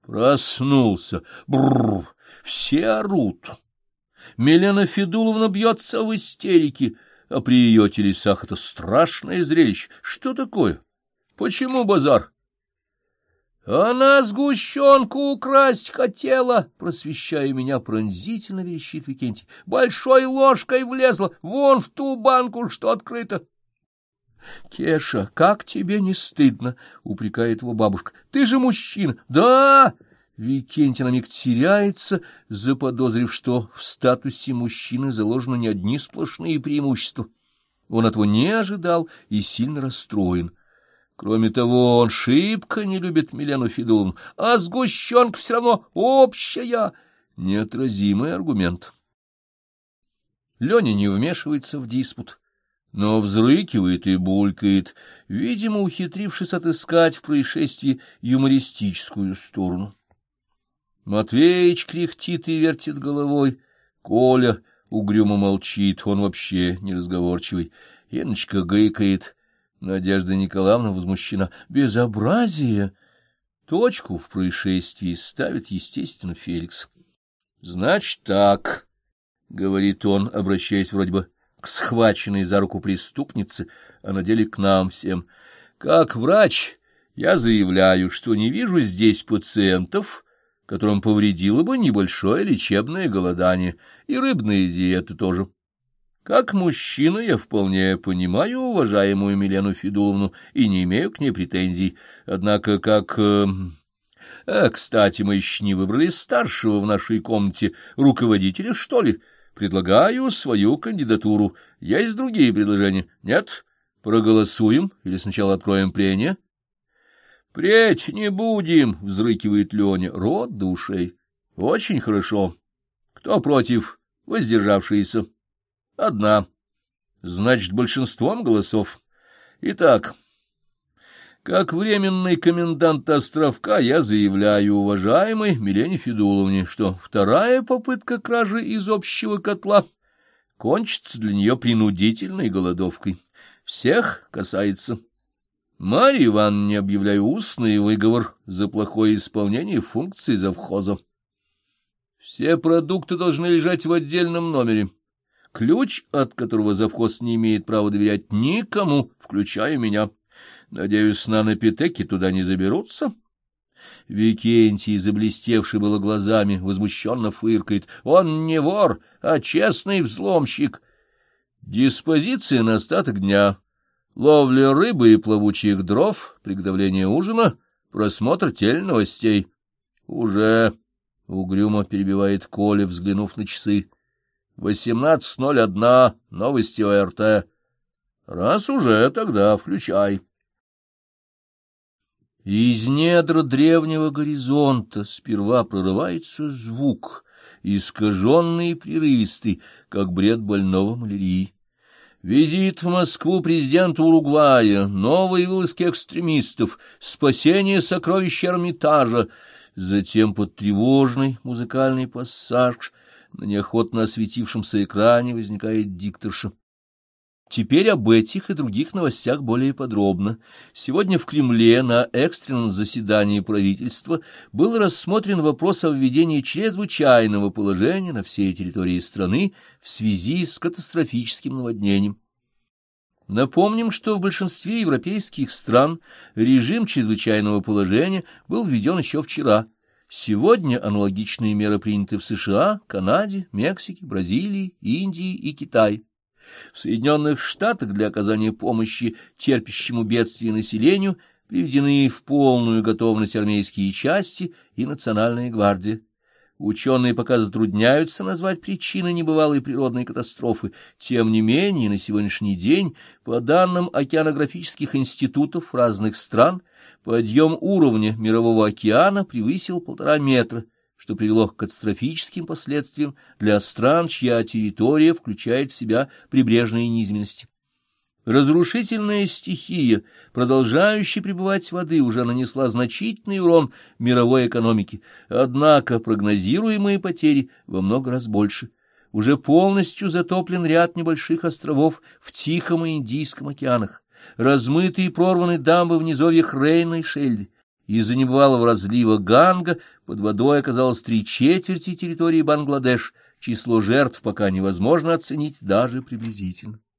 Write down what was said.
Проснулся. Бррр! Все орут. Милена Федуловна бьется в истерике, а при ее телесах это страшное зрелище. Что такое? Почему базар? Она сгущенку украсть хотела, просвещая меня, пронзительно верещит Викентий. Большой ложкой влезла, вон в ту банку, что открыта. — Кеша, как тебе не стыдно? — упрекает его бабушка. — Ты же мужчина. — Да! Викентий на миг теряется, заподозрив, что в статусе мужчины заложены не одни сплошные преимущества. Он этого не ожидал и сильно расстроен. Кроме того, он шибко не любит Милену Федуловну, а сгущенка все равно общая. Неотразимый аргумент. Леня не вмешивается в диспут, но взрыкивает и булькает, видимо, ухитрившись отыскать в происшествии юмористическую сторону. Матвеич кряхтит и вертит головой, Коля угрюмо молчит, он вообще неразговорчивый, Яночка гыкает, Надежда Николаевна возмущена. Безобразие! Точку в происшествии ставит, естественно, Феликс. — Значит так, — говорит он, обращаясь вроде бы к схваченной за руку преступнице, а на деле к нам всем. — Как врач я заявляю, что не вижу здесь пациентов, которым повредило бы небольшое лечебное голодание, и рыбные диеты тоже. Как мужчина я вполне понимаю уважаемую Милену Федуловну и не имею к ней претензий. Однако как... кстати, мы еще не выбрали старшего в нашей комнате, руководителя, что ли? Предлагаю свою кандидатуру. Есть другие предложения? Нет? Проголосуем или сначала откроем прение? — Преть не будем, — взрыкивает Леня. Рот до ушей. — Очень хорошо. Кто против? Воздержавшиеся. Одна. Значит, большинством голосов. Итак, как временный комендант островка я заявляю уважаемой Милене Федуловне, что вторая попытка кражи из общего котла кончится для нее принудительной голодовкой. Всех касается. Марье Ивановне объявляю устный выговор за плохое исполнение функций завхоза. Все продукты должны лежать в отдельном номере. Ключ, от которого завхоз не имеет права доверять никому, включая меня. Надеюсь, нанопитеки туда не заберутся. Викентий, заблестевший было глазами, возмущенно фыркает. Он не вор, а честный взломщик. Диспозиция на остаток дня. Ловля рыбы и плавучих дров, приготовление ужина, просмотр теленовостей. Уже, угрюмо перебивает Коля, взглянув на часы. 18:01, новости ОРТ. Раз уже, тогда включай. Из недр древнего горизонта сперва прорывается звук, искаженный и прерывистый, как бред больного малярии. Визит в Москву президента Уругвая, новые вылазки экстремистов, спасение сокровищ Эрмитажа, затем под тревожный музыкальный пассаж на неохотно осветившемся экране возникает дикторша. Теперь об этих и других новостях более подробно. Сегодня в Кремле на экстренном заседании правительства был рассмотрен вопрос о введении чрезвычайного положения на всей территории страны в связи с катастрофическим наводнением. Напомним, что в большинстве европейских стран режим чрезвычайного положения был введен еще вчера. Сегодня аналогичные меры приняты в США, Канаде, Мексике, Бразилии, Индии и Китае. В Соединенных Штатах для оказания помощи терпящему бедствие населению приведены в полную готовность армейские части и Национальная гвардия. Ученые пока затрудняются назвать причины небывалой природной катастрофы. Тем не менее, на сегодняшний день, по данным океанографических институтов разных стран, подъем уровня Мирового океана превысил 1,5 метра, что привело к катастрофическим последствиям для стран, чья территория включает в себя прибрежные низменности. Разрушительная стихия, продолжающая пребывать воды, уже нанесла значительный урон мировой экономике, однако прогнозируемые потери во много раз больше. Уже полностью затоплен ряд небольших островов в Тихом и Индийском океанах, размыты и прорваны дамбы в низовьях Рейна и Шельды. Из-за небывалого разлива Ганга под водой оказалось 3/4 территории Бангладеш. Число жертв пока невозможно оценить даже приблизительно.